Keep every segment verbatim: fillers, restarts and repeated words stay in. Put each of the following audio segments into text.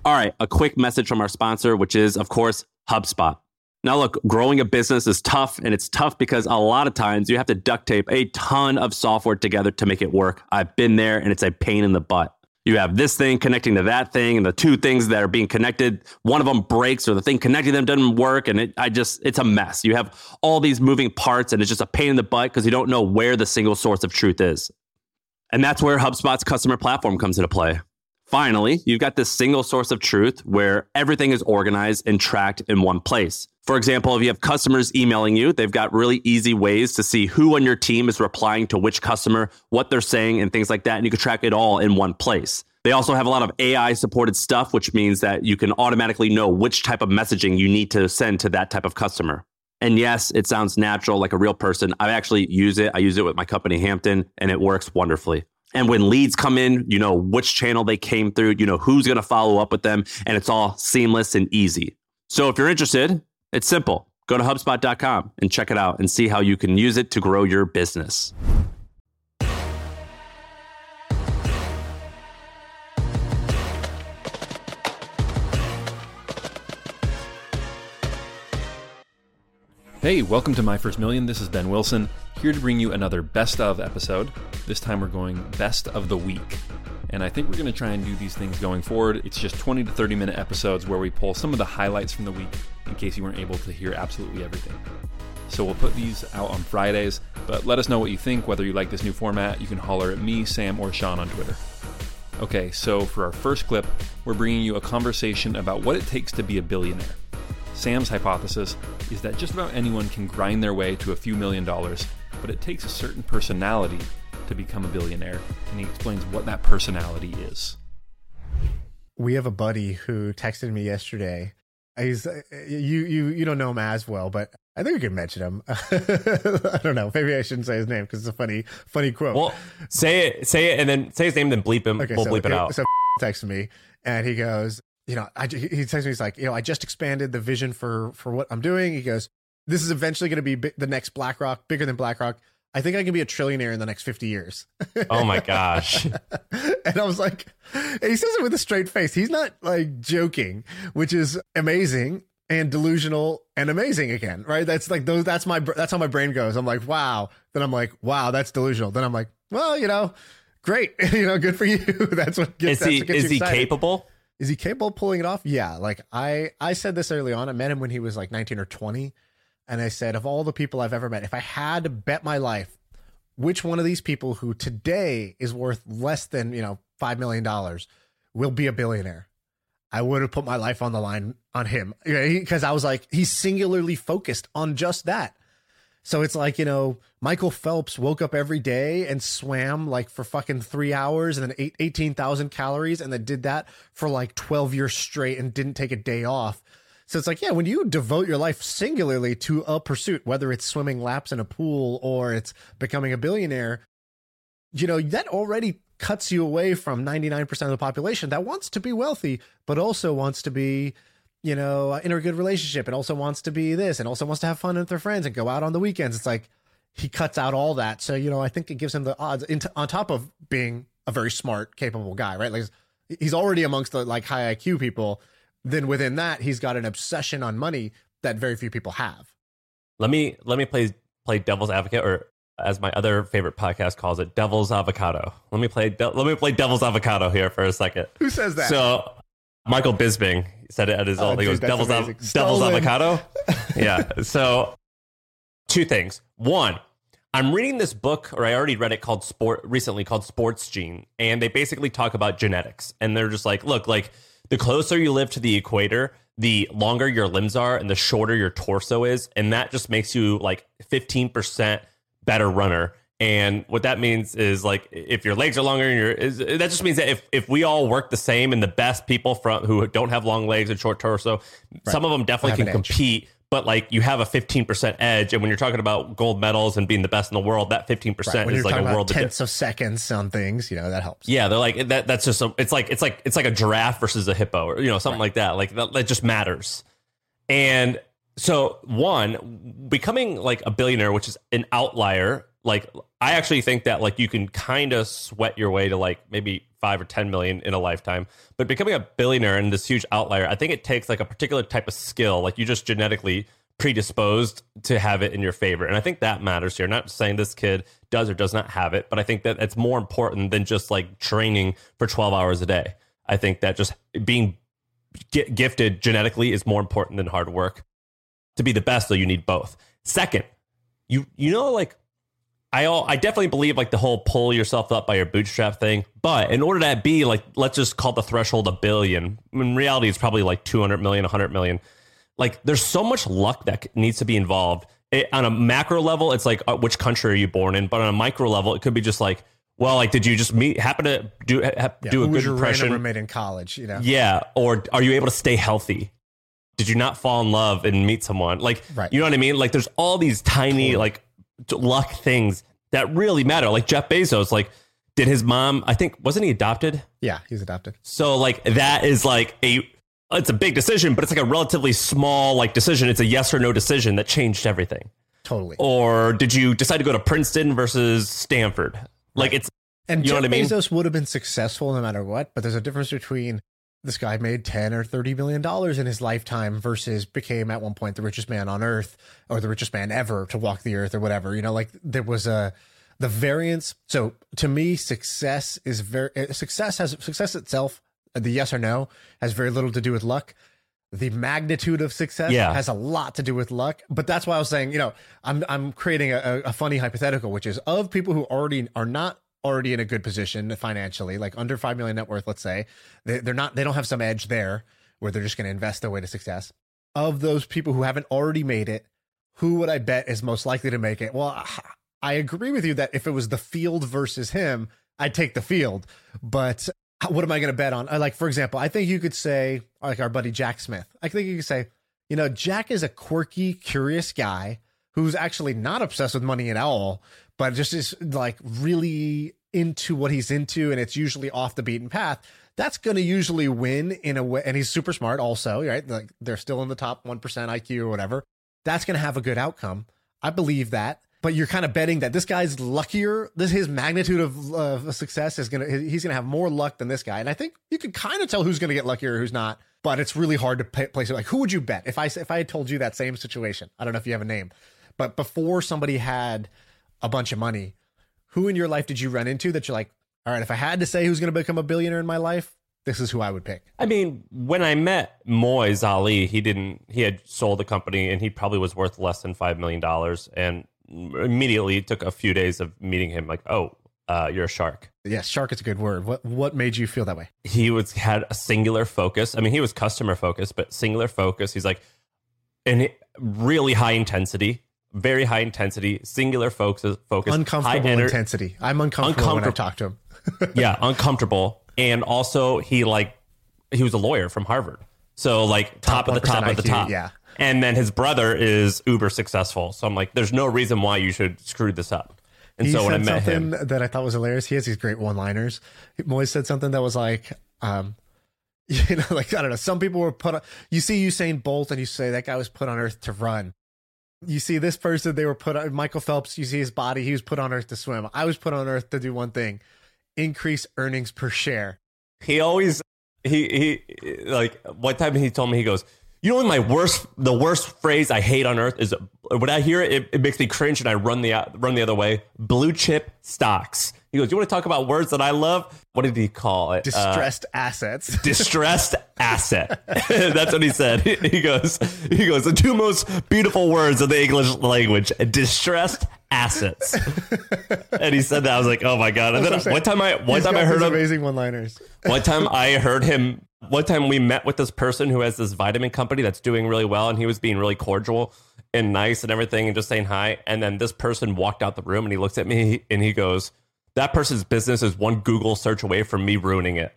All right, a quick message from our sponsor, which is, of course, HubSpot. Now, look, growing a business is tough, and it's tough because a lot of times you have to duct tape a ton of software together to make it work. I've been there, and it's a pain in the butt. You have this thing connecting to that thing, and the two things that are being connected, one of them breaks, or the thing connecting them doesn't work, and it, I just, it's a mess. You have all these moving parts, and it's just a pain in the butt because you don't know where the single source of truth is. And that's where HubSpot's customer platform comes into play. Finally, you've got this single source of truth where everything is organized and tracked in one place. For example, if you have customers emailing you, they've got really easy ways to see who on your team is replying to which customer, what they're saying, and things like that. And you can track it all in one place. They also have a lot of A I supported stuff, which means that you can automatically know which type of messaging you need to send to that type of customer. And yes, it sounds natural, like a real person. I actually use it. I use it with my company, Hampton, and it works wonderfully. And when leads come in, you know which channel they came through, you know who's going to follow up with them, and it's all seamless and easy. So if you're interested, it's simple. Go to HubSpot dot com and check it out and see how you can use it to grow your business. Hey, welcome to My First Million. This is Ben Wilson, here to bring you another Best Of episode. This time we're going Best of the Week. And I think we're going to try and do these things going forward. It's just twenty to thirty minute episodes where we pull some of the highlights from the week in case you weren't able to hear absolutely everything. So we'll put these out on Fridays, but let us know what you think, whether you like this new format. You can holler at me, Sam, or Sean on Twitter. Okay, so for our first clip, we're bringing you a conversation about what it takes to be a billionaire. Sam's hypothesis is that just about anyone can grind their way to a few million dollars, but it takes a certain personality to become a billionaire, and he explains what that personality is. We have a buddy who texted me yesterday. He's you you you don't know him as well, but I think we could mention him. I don't know. Maybe I shouldn't say his name because it's a funny funny quote. Well, say it, say it, and then say his name, then bleep him. Okay, we'll so, bleep it out. So texted me, and he goes, you know, I, he texts me, he's like, you know, I just expanded the vision for, for what I'm doing. He goes, this is eventually going to be bi- the next BlackRock, bigger than BlackRock. I think I can be a trillionaire in the next fifty years. Oh my gosh. And I was like, and he says it with a straight face. He's not like joking, which is amazing and delusional and amazing again, right? That's like those, that's my, that's how my brain goes. I'm like, wow. Then I'm like, wow, that's delusional. Then I'm like, well, you know, great. You know, good for you. That's what gets, is he, that's what gets is you he excited. capable? Is he capable of pulling it off? Yeah. Like I, I said this early on. I met him when he was like nineteen or twenty. And I said, of all the people I've ever met, if I had to bet my life, which one of these people who today is worth less than, you know, five million dollars will be a billionaire, I would have put my life on the line on him. Because I was like, he's singularly focused on just that. So it's like, you know, Michael Phelps woke up every day and swam like for fucking three hours and then ate eighteen thousand calories and then did that for like twelve years straight and didn't take a day off. So it's like, yeah, when you devote your life singularly to a pursuit, whether it's swimming laps in a pool or it's becoming a billionaire, you know, that already cuts you away from ninety-nine percent of the population that wants to be wealthy, but also wants to be, you know, in a good relationship and also wants to be this and also wants to have fun with their friends and go out on the weekends. It's like he cuts out all that. So, you know, I think it gives him the odds into, on top of being a very smart, capable guy, right? Like he's already amongst the like high I Q people. Then within that, he's got an obsession on money that very few people have. Let me let me play play devil's advocate, or as my other favorite podcast calls it, devil's avocado. Let me play de- let me play devil's avocado here for a second. Who says that? So Michael Bisping said it at his oh, old. He dude, goes devil's av- devil's Stolen. avocado. Yeah. So two things. One, I'm reading this book, or I already read it, called Sport recently called Sports Gene, and they basically talk about genetics, and they're just like, look, like. The closer you live to the equator, the longer your limbs are and the shorter your torso is. And that just makes you like fifteen percent better runner. And what that means is like if your legs are longer and your is, that just means that if, if we all work the same and the best people from who don't have long legs and short torso, right. Some of them definitely can compete. But like you have a fifteen percent edge, and when you're talking about gold medals and being the best in the world, that fifteen percent right. is like a world of tenths of seconds on things, you know, that helps. Yeah, they're like that. That's just a, it's like it's like it's like a giraffe versus a hippo, or you know, something right. like that. Like that, that just matters. And So one, becoming like a billionaire, which is an outlier. Like I actually think that like you can kind of sweat your way to like maybe five or ten million in a lifetime, but becoming a billionaire and this huge outlier, I think it takes like a particular type of skill. Like you just genetically predisposed to have it in your favor. And I think that matters here. Not saying this kid does or does not have it, but I think that it's more important than just like training for twelve hours a day. I think that just being g- gifted genetically is more important than hard work. To be the best, though, you need both. Second, you you know, like I all, I definitely believe like the whole pull yourself up by your bootstrap thing. But in order to be like, let's just call the threshold a billion. In reality, it's probably like two hundred million, one hundred million. Like there's so much luck that needs to be involved. It, on a macro level, it's like, uh, which country are you born in? But on a micro level, it could be just like, well, like, did you just meet, happen to do, ha, yeah, do a who good was your impression? random roommate in college, you know? Yeah. Or are you able to stay healthy? Did you not fall in love and meet someone? Like, right. You know what I mean? Like there's all these tiny, totally. like luck things that really matter. Like Jeff Bezos, like did his mom, I think, wasn't he adopted? Yeah, he's adopted. So like that is like a, it's a big decision, but it's like a relatively small like decision. It's a yes or no decision that changed everything. Totally. Or did you decide to go to Princeton versus Stanford? Like right. it's, and you Jeff know what I mean? Bezos would have been successful no matter what, but there's a difference between this guy made ten or thirty million dollars in his lifetime versus became at one point the richest man on earth or the richest man ever to walk the earth or whatever. You know, like there was a, the variance. So to me, success is very, success has success itself. The yes or no has very little to do with luck. The magnitude of success yeah. has a lot to do with luck. But that's why I was saying, you know, I'm, I'm creating a, a funny hypothetical, which is of people who already are not already in a good position financially, like under five million net worth, let's say, they, they're not, they don't have some edge there where they're just going to invest their way to success. Of those people who haven't already made it, who would I bet is most likely to make it? Well, I agree with you that if it was the field versus him, I'd take the field. But what am I going to bet on? Like, for example, I think you could say, like our buddy Jack Smith, I think you could say, you know, Jack is a quirky, curious guy who's actually not obsessed with money at all, but just is like really into what he's into, and it's usually off the beaten path. That's going to usually win in a way, and he's super smart also, right? Like they're still in the top one percent I Q or whatever. That's going to have a good outcome. I believe that, but you're kind of betting that this guy's luckier. This his magnitude of uh, success is going to, he's going to have more luck than this guy. And I think you can kind of tell who's going to get luckier, who's not, but it's really hard to pay, place it. Like, who would you bet? If I, if I had told you that same situation, I don't know if you have a name, but before somebody had a bunch of money, who in your life did you run into that you're like, all right, if I had to say who's going to become a billionaire in my life, this is who I would pick? I mean, when I met Moise Ali, he didn't, he had sold the company and he probably was worth less than five million dollars. And immediately it took a few days of meeting him like, oh, uh, you're a shark. Yes, shark is a good word. What what made you feel that way? He was had a singular focus. I mean, he was customer focused, but singular focus. He's like, and really high intensity. Very high intensity, singular focus, focus, uncomfortable high ener- intensity. I'm uncomfortable, uncomfortable when I talk to him. Yeah, uncomfortable. And also he like, he was a lawyer from Harvard. So like top, top of the top I Q, of the top. Yeah. And then his brother is uber successful. So I'm like, there's no reason why you should screw this up. And he so when I said met something him, that I thought was hilarious. He has these great one-liners. Moise said something that was like, um, you know, like, I don't know. Some people were put on, you see Usain Bolt and you say that guy was put on earth to run. You see this person, they were put on, Michael Phelps, you see his body, he was put on earth to swim. I was put on earth to do one thing, increase earnings per share. He always, he, he, like, one time he told me, he goes, you know, my worst, the worst phrase I hate on earth is, when I hear it, it, it makes me cringe and I run the, run the other way. Blue chip stocks. He goes, you want to talk about words that I love? What did he call it? Distressed uh, assets. Distressed asset. That's what he said. He goes, he goes, the two most beautiful words of the English language, distressed assets. And he said that. I was like, oh my God. And then one time I, one He's time got I heard these him, amazing one-liners. one time I heard him, one time we met with this person who has this vitamin company that's doing really well. And he was being really cordial and nice and everything and just saying hi. And then this person walked out the room and he looks at me and he goes, that person's business is one Google search away from me ruining it.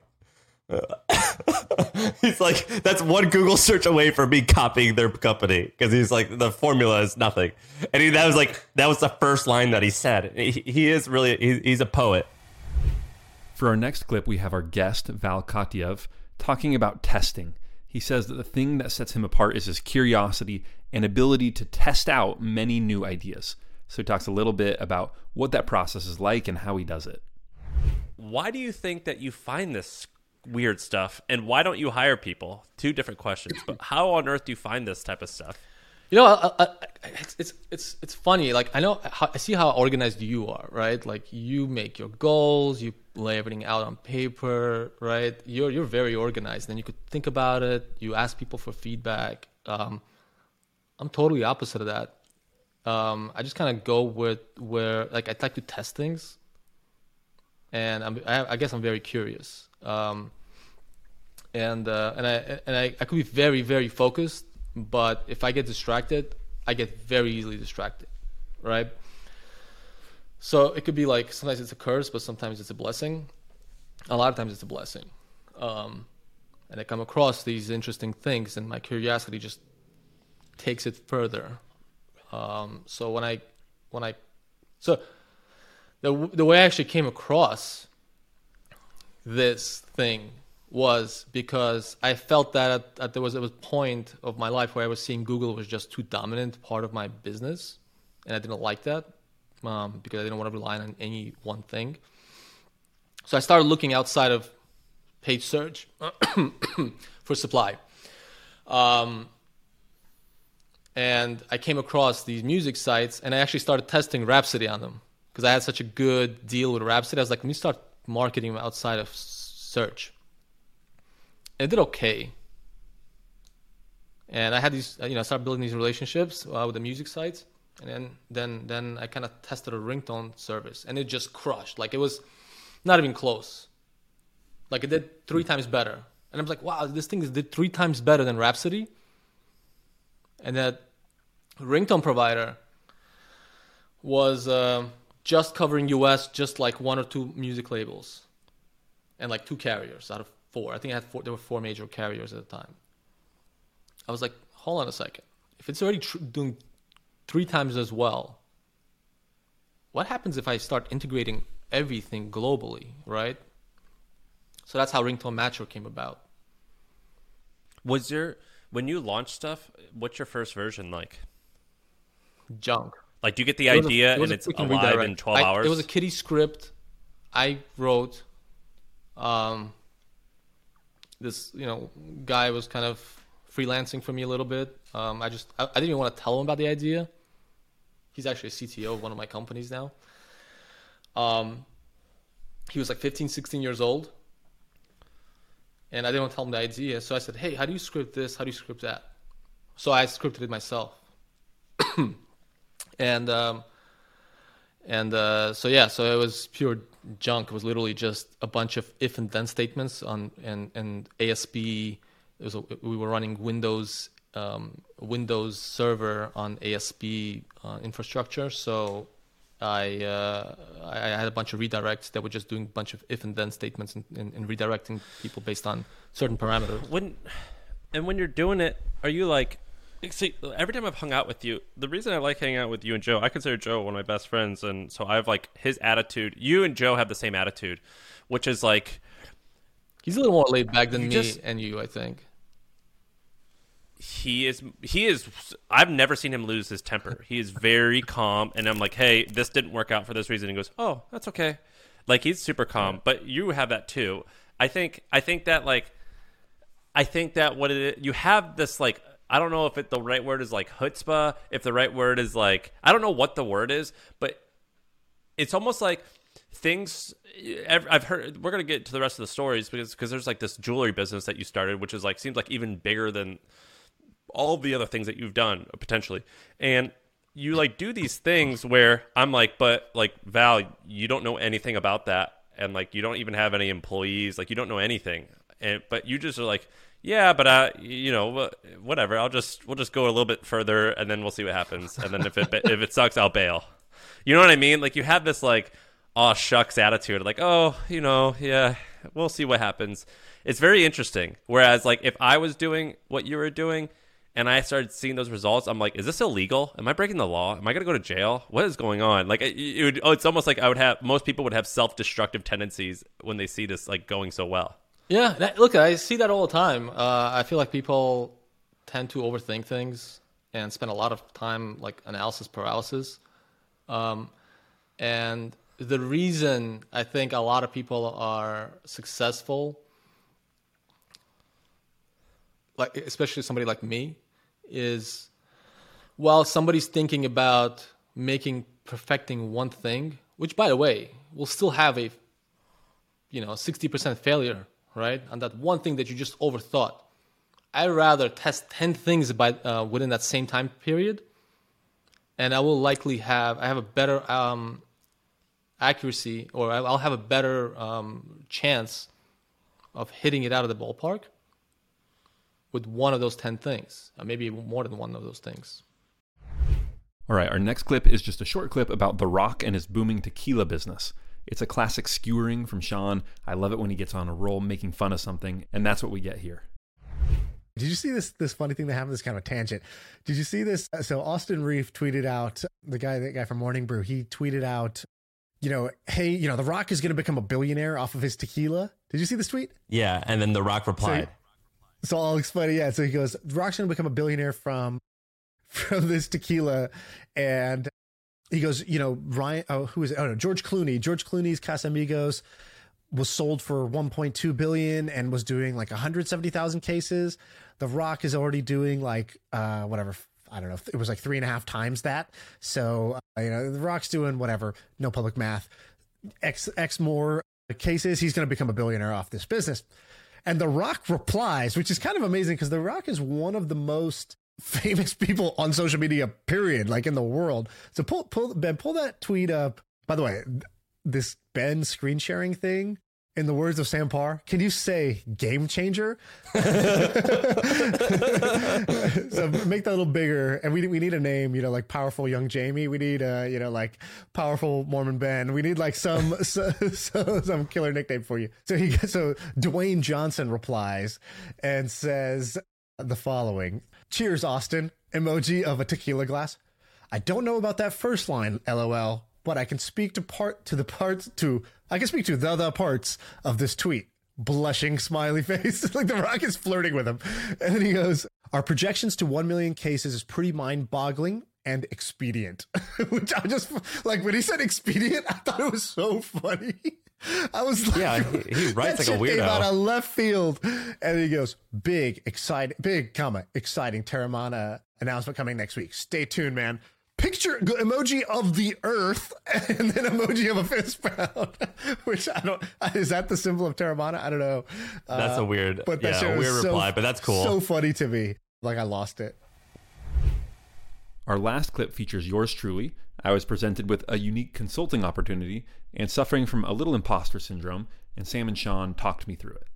He's like, that's one Google search away from me copying their company. Because he's like, the formula is nothing. And he, that was like, that was the first line that he said. He, he is really, he, he's a poet. For our next clip, we have our guest, Val Kotyev, talking about testing. He says that the thing that sets him apart is his curiosity and ability to test out many new ideas. So he talks a little bit about what that process is like and how he does it. Why do you think that you find this weird stuff, and why don't you hire people? Two different questions, but how on earth do you find this type of stuff? You know, I, I, I, it's it's it's it's funny. Like I know, how, I see how organized you are, right? Like you make your goals, you lay everything out on paper, right? You're you're very organized, and you could think about it. You ask people for feedback. Um, I'm totally opposite of that. Um, I just kind of go with where, like, I like to test things, and I'm I, I guess I'm very curious. Um, and uh, and I and I, I could be very very focused. But if I get distracted, I get very easily distracted, right? So it could be like sometimes it's a curse, but sometimes it's a blessing. A lot of times it's a blessing. Um, and I come across these interesting things, and my curiosity just takes it further. Um, so when I, when I, so the the way I actually came across this thing was because I felt that at, at there was a point of my life where I was seeing Google was just too dominant part of my business, and I didn't like that um, because I didn't want to rely on any one thing. So I started looking outside of paid search for supply, um, and I came across these music sites, and I actually started testing Rhapsody on them because I had such a good deal with Rhapsody. I was like, let me start marketing them outside of search. It did okay, and I had these, you know, I started building these relationships uh, with the music sites, and then then then I kind of tested a ringtone service, and it just crushed. Like it was not even close. Like it did three times better, and I was like, wow, this thing is did three times better than Rhapsody. And that ringtone provider was uh, just covering U S, just like one or two music labels, and like two carriers out of four. I think I had four. There were four major carriers at the time. I was like, hold on a second. If it's already tr- doing three times as well, what happens if I start integrating everything globally, right? So that's how Ringtone Matcher came about. Was your when you launch stuff? What's your first version like? Junk. Like, do you get the It was a- idea it was and a it's freaking alive redirect. in twelve I- hours? It was a kiddie script I wrote. Um, this, you know, guy was kind of freelancing for me a little bit. Um, I just, I, I didn't even want to tell him about the idea. He's actually a C T O of one of my companies now. Um, he was like fifteen, sixteen years old. And I didn't want to tell him the idea. So I said, hey, how do you script this? How do you script that? So I scripted it myself. and, um, and, uh, so yeah, so it was pure junk. It was literally just a bunch of if and then statements on, and, and A S P. It was a, we were running Windows, um, Windows server on A S P uh, infrastructure. So I, uh, I had a bunch of redirects that were just doing a bunch of if and then statements and, and, and redirecting people based on certain parameters. When, and when you're doing it, are you like, see, every time I've hung out with you, the reason I like hanging out with you and Joe, I consider Joe one of my best friends, and so I have like his attitude. You and Joe have the same attitude, which is like, he's a little more laid back than you me just- and you, I think. he is he is I've never seen him lose his temper. He is very calm, and I'm like, hey, this didn't work out for this reason. He goes, oh, that's okay. Like, he's super calm. But you have that too. I think I think that like I think that what it is, you have this, like, I don't know if it the right word is like chutzpah, if the right word is like, I don't know what the word is, but it's almost like things I've heard. We're gonna get to the rest of the stories because because there's like this jewelry business that you started, which is like seems like even bigger than all the other things that you've done potentially. And you like do these things where I'm like, but like, Val, you don't know anything about that. And like, you don't even have any employees. Like, you don't know anything. And, but you just are like, yeah, but uh, you know, whatever. I'll just, we'll just go a little bit further and then we'll see what happens. And then if it, if it sucks, I'll bail. You know what I mean? Like, you have this like, aw shucks attitude. Like, oh, you know, yeah, we'll see what happens. It's very interesting. Whereas like, if I was doing what you were doing, and I started seeing those results, I'm like, is this illegal? Am I breaking the law? Am I going to go to jail? What is going on? Like, it, it would, oh, it's almost like I would have, most people would have self-destructive tendencies when they see this, like, going so well. Yeah, that, look, I see that all the time. Uh, I feel like people tend to overthink things and spend a lot of time like analysis paralysis. Um, and the reason I think a lot of people are successful, like especially somebody like me, is while somebody's thinking about making perfecting one thing, which by the way will still have a you know sixty percent failure, right, on that one thing that you just overthought. I'd rather test ten things by uh, within that same time period, and I will likely have I have a better um, accuracy, or I'll have a better um, chance of hitting it out of the ballpark with one of those ten things, or maybe more than one of those things. All right, our next clip is just a short clip about The Rock and his booming tequila business. It's a classic skewering from Sean. I love it when he gets on a roll making fun of something, and that's what we get here. Did you see this this funny thing that happened? This kind of a tangent. Did you see this? So Austin Reef tweeted out, the guy, the guy from Morning Brew, he tweeted out, you know, hey, you know, The Rock is going to become a billionaire off of his tequila. Did you see this tweet? Yeah, and then The Rock replied. So, so I'll explain it. Yeah, so he goes, The Rock's going to become a billionaire from from this tequila, and he goes, you know, Ryan, oh, who is it? Oh, no, George Clooney. George Clooney's Casamigos was sold for one point two billion and was doing like one hundred seventy thousand cases. The Rock is already doing like, uh, whatever, I don't know, it was like three and a half times that. So, uh, you know, The Rock's doing whatever, no public math, X, X more cases. He's going to become a billionaire off this business. And The Rock replies, which is kind of amazing because The Rock is one of the most famous people on social media, period, like in the world. So pull, pull, Ben, pull that tweet up. By the way, this Ben screen sharing thing, in the words of Sam Parr, can you say game changer? So make that a little bigger. And we we need a name, you know, like Powerful Young Jamie. We need, uh, you know, like Powerful Mormon Ben. We need like some so, so, some killer nickname for you. So he so Dwayne Johnson replies and says the following: "Cheers, Austin. Emoji of a tequila glass. I don't know about that first line, LOL, but I can speak to part to the parts to I can speak to the the parts of this tweet." Blushing smiley face. Like The Rock is flirting with him. And then he goes, "Our projections to one million cases is pretty mind-boggling and expedient." Which I just, like, when he said expedient, I thought it was so funny. I was like, yeah, he, he writes like a weirdo. Came out of left field. And he goes, big, exciting, big, comma, exciting Terramana announcement coming next week. Stay tuned, man. Picture emoji of the earth and then emoji of a fist pound, which I don't, is that the symbol of Terramana? I don't know. That's uh, a weird, but that yeah, weird so, reply, but that's cool. So funny to me. Like I lost it. Our last clip features yours truly. I was presented with a unique consulting opportunity and suffering from a little imposter syndrome, and Sam and Sean talked me through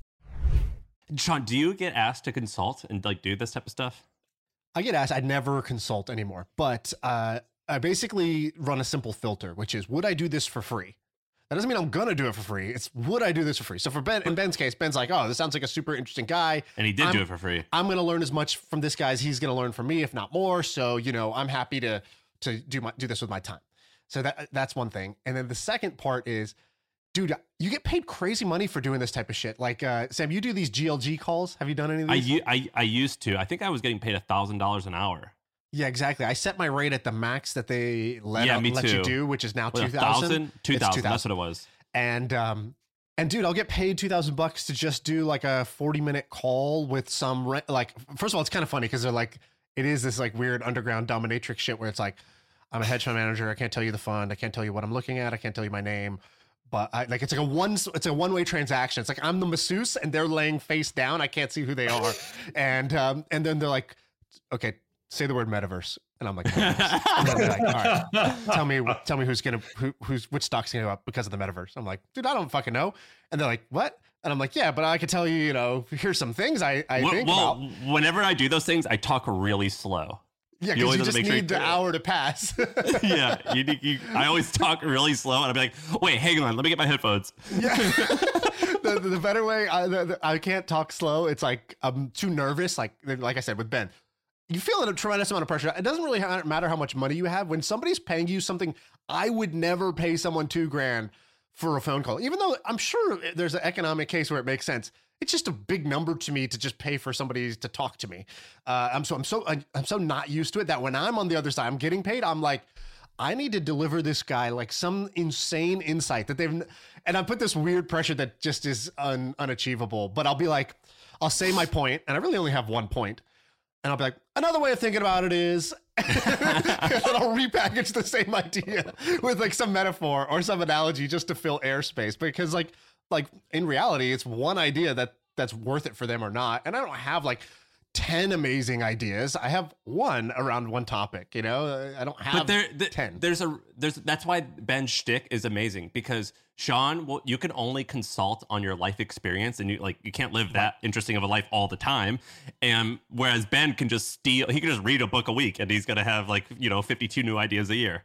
it. Sean, do you get asked to consult and like do this type of stuff? I get asked, I never consult anymore, but uh, I basically run a simple filter, which is, would I do this for free? That doesn't mean I'm going to do it for free. It's, would I do this for free? So for Ben, in Ben's case, Ben's like, oh, this sounds like a super interesting guy. And he did I'm, do it for free. I'm going to learn as much from this guy as he's going to learn from me, if not more. So, you know, I'm happy to to do my do this with my time. So that that's one thing. And then the second part is, dude, you get paid crazy money for doing this type of shit. Like, uh, Sam, you do these G L G calls. Have you done any of these? I, I, I used to. I think I was getting paid one thousand dollars an hour. Yeah, exactly. I set my rate at the max that they let, yeah, out, me let too. you do, which is now What, two thousand. two thousand? That's what it was. And, um, and dude, I'll get paid two thousand bucks to just do like a forty minute call with some, re- like, first of all, it's kind of funny because they're like, it is this like weird underground dominatrix shit where it's like, I'm a hedge fund manager. I can't tell you the fund. I can't tell you what I'm looking at. I can't tell you my name. But I, like, it's like a one, it's a one way transaction. It's like I'm the masseuse and they're laying face down. I can't see who they are. and, um, and then they're like, okay, say the word metaverse. And I'm like, metaverse. And then they're like, all right, tell me, tell me who's going to, who, who's, which stock's going to go up because of the metaverse. I'm like, dude, I don't fucking know. And they're like, what? And I'm like, yeah, but I can tell you, you know, here's some things I, I well, think well, about. Whenever I do those things, I talk really slow. Yeah, You because you, always have just to make sure need you- the hour to pass. yeah, you, you, I always talk really slow, and I'll be like, wait, hang on, let me get my headphones. Yeah. the, the better way, I, the, the, I can't talk slow. It's like I'm too nervous. Like like I said with Ben, you feel a tremendous amount of pressure. It doesn't really ha- matter how much money you have. When somebody's paying you something, I would never pay someone two grand for a phone call, even though I'm sure there's an economic case where it makes sense. It's just a big number to me to just pay for somebody to talk to me. Uh, I'm so I'm so I'm so not used to it that when I'm on the other side, I'm getting paid. I'm like, I need to deliver this guy like some insane insight that they've, and I put this weird pressure that just is un, unachievable. But I'll be like, I'll say my point, and I really only have one point, and I'll be like, another way of thinking about it is, and I'll repackage the same idea with like some metaphor or some analogy just to fill airspace, because like. Like in reality, it's one idea that that's worth it for them or not. And I don't have like ten amazing ideas. I have one around one topic, you know, I don't have but there, the, ten. There's a, there's, that's why Ben's shtick is amazing, because Sean, well, you can only consult on your life experience, and you like, you can't live that interesting of a life all the time. And whereas Ben can just steal, he can just read a book a week and he's going to have like, you know, fifty-two new ideas a year.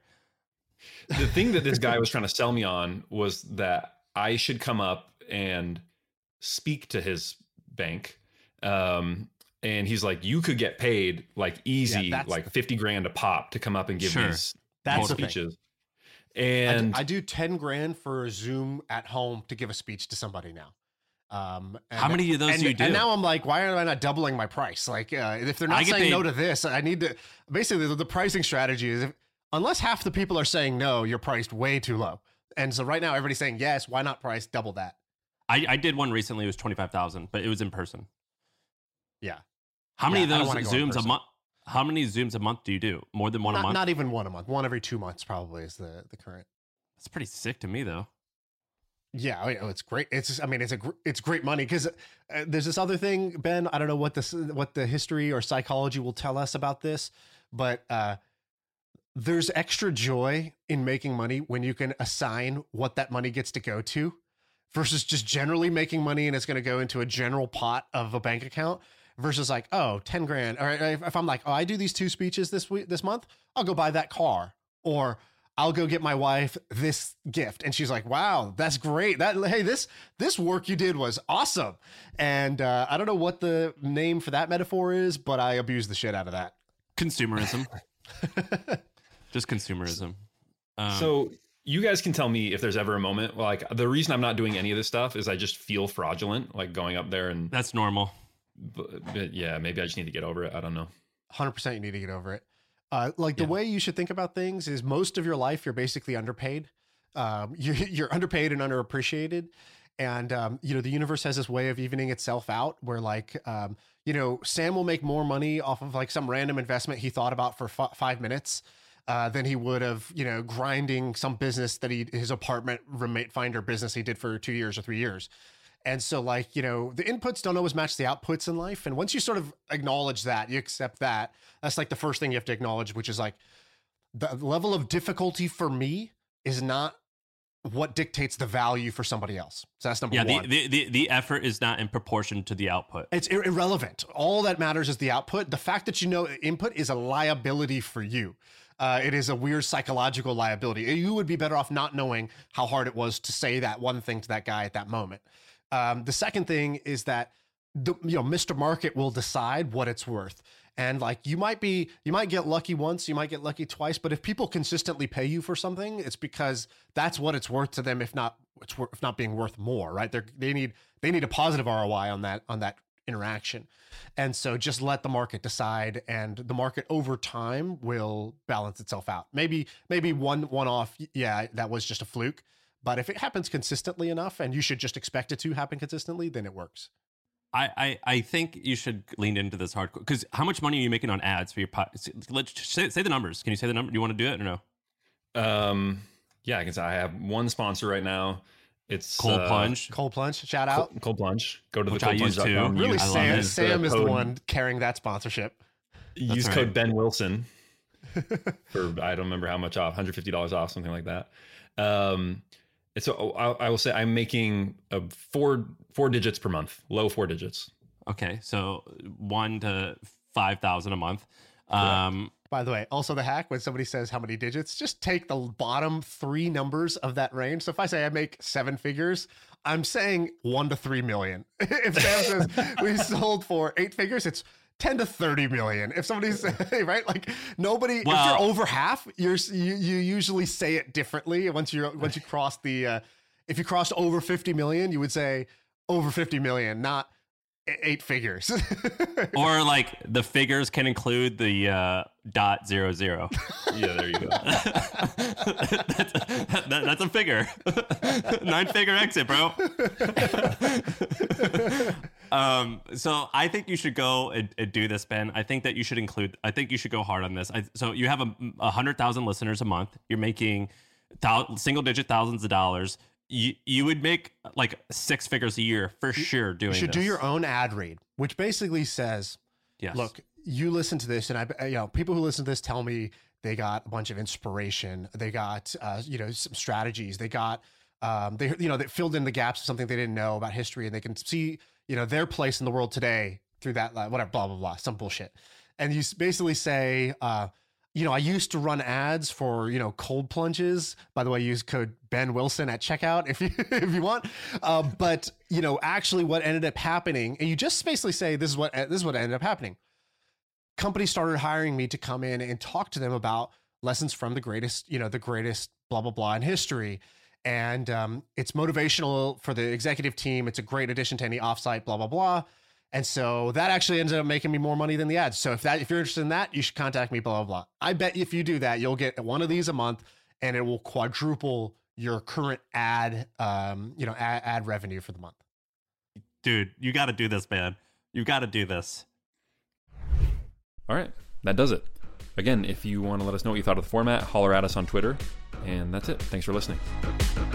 The thing that this guy was trying to sell me on was that I should come up and speak to his bank. Um, and he's like, you could get paid like easy, Yeah, like fifty grand a pop to come up and give Sure. these That's the speeches. I do, And I do ten grand for a Zoom at home to give a speech to somebody now. Um, and, How many of those and, do you do? And now I'm like, why am I not doubling my price? Like, uh, if they're I not get saying no paid- to this, I need to. Basically, the, the pricing strategy is if, unless half the people are saying no, you're priced way too low. And so right now, everybody's saying yes. Why not price double that? I, I did one recently. It was twenty-five thousand, but it was in person. Yeah. How many Yeah, I of don't those wanna go in Zooms a person. month? How many Zooms a month do you do? More than one a Not, month? not even one a month. One every two months probably is the the current. That's pretty sick to me, though. Yeah, oh, yeah, it's great. It's I mean, it's a gr- it's great money because uh, there's this other thing, Ben. I don't know what this what the history or psychology will tell us about this, but uh, there's extra joy in making money when you can assign what that money gets to go to, versus just generally making money and it's going to go into a general pot of a bank account. Versus like, oh, ten grand. Or if I'm like, oh, I do these two speeches this week, this month, I'll go buy that car, or I'll go get my wife this gift. And she's like, wow, that's great. That, hey, this, this work you did was awesome. And uh, I don't know what the name for that metaphor is, but I abuse the shit out of that. Consumerism. Just consumerism. Um, so you guys can tell me if there's ever a moment, like the reason I'm not doing any of this stuff is I just feel fraudulent, like going up there and that's normal. but, but yeah, maybe I just need to get over it. I don't know. one hundred percent you need to get over it. Uh, like the Yeah. way you should think about things is most of your life, you're basically underpaid. Um, you're, you're underpaid and underappreciated. And, um, you know, the universe has this way of evening itself out where like, um, you know, Sam will make more money off of like some random investment he thought about for f- five minutes uh, than he would have, you know, grinding some business that he, his apartment roommate finder business he did for two years or three years. And so like, you know, the inputs don't always match the outputs in life. And once you sort of acknowledge that, you accept that, that's like the first thing you have to acknowledge, which is like the level of difficulty for me is not what dictates the value for somebody else. So that's number Yeah, one. the, the, the, the effort is not in proportion to the output. It's ir- irrelevant. All that matters is the output. The fact that you know input is a liability for you. Uh, it is a weird psychological liability. You would be better off not knowing how hard it was to say that one thing to that guy at that moment. Um, the second thing is that the, you know, Mister Market will decide what it's worth. And like, you might be, you might get lucky once, you might get lucky twice, but if people consistently pay you for something, it's because that's what it's worth to them. If not, it's worth, if not being worth more, right? They're, they need, they need a positive R O I on that, on that interaction. And so just let the market decide, and the market over time will balance itself out. Maybe, maybe one, one off. Yeah, that was just a fluke. But if it happens consistently enough, and you should just expect it to happen consistently, then it works. I, I, I think you should lean into this hardcore, because how much money are you making on ads for your pod? Let's say, say the numbers. Can you say the number? Do you want to do it or no? Um, yeah, I can say I have one sponsor right now. It's Cold uh, Plunge. Cold Plunge, shout out. Cold, Cold Plunge. Go to Which the I cold use plunge dot com. too. Really, I love Sam, it. Sam is the Code- one carrying that sponsorship. Use That's code right. Ben Wilson for I don't remember how much off, one hundred fifty dollars off, something like that. Um, and so I, I will say I'm making a four four digits per month, low four digits. Okay, so one to five thousand a month. Um, By the way, also the hack, when somebody says how many digits, just take the bottom three numbers of that range. So if I say I make seven figures, I'm saying one to three million. If Sam says we sold for eight figures, it's ten to thirty million. If somebody's right, like nobody, Well- if you're over half, you're you, you usually say it differently once you're once you cross the uh, if you crossed over fifty million, you would say over fifty million, not eight figures. Or like the figures can include the uh, dot zero zero. Yeah, there you go. that's, that, that's a figure. Nine figure exit, bro. um, so I think you should go and, and do this, Ben. I think that you should include, I think you should go hard on this. I, so you have a, a hundred thousand listeners a month. You're making thou, single digit thousands of dollars. You, you would make like six figures a year for sure doing You should this. do your own ad read, which basically says, Yes. look, you listen to this, and I, you know, people who listen to this tell me they got a bunch of inspiration, they got, uh, you know, some strategies, they got, um, they, you know, they filled in the gaps of something they didn't know about history, and they can see, you know, their place in the world today through that, uh, whatever, blah blah blah, some bullshit, and you basically say, uh, you know, I used to run ads for, you know, cold plunges. By the way, use code Ben Wilson at checkout if you if you want. Uh, but you know, actually, what ended up happening, and you just basically say, this is what this is what ended up happening. Companies started hiring me to come in and talk to them about lessons from the greatest, you know, the greatest blah blah blah in history, and um, it's motivational for the executive team. It's a great addition to any offsite blah blah blah. And so that actually ended up making me more money than the ads. So if that, if you're interested in that, you should contact me, blah, blah, blah. I bet if you do that, you'll get one of these a month and it will quadruple your current ad, um, you know, ad, ad revenue for the month. Dude, you got to do this, man. You got to do this. All right, that does it. Again, if you want to let us know what you thought of the format, holler at us on Twitter. And that's it. Thanks for listening.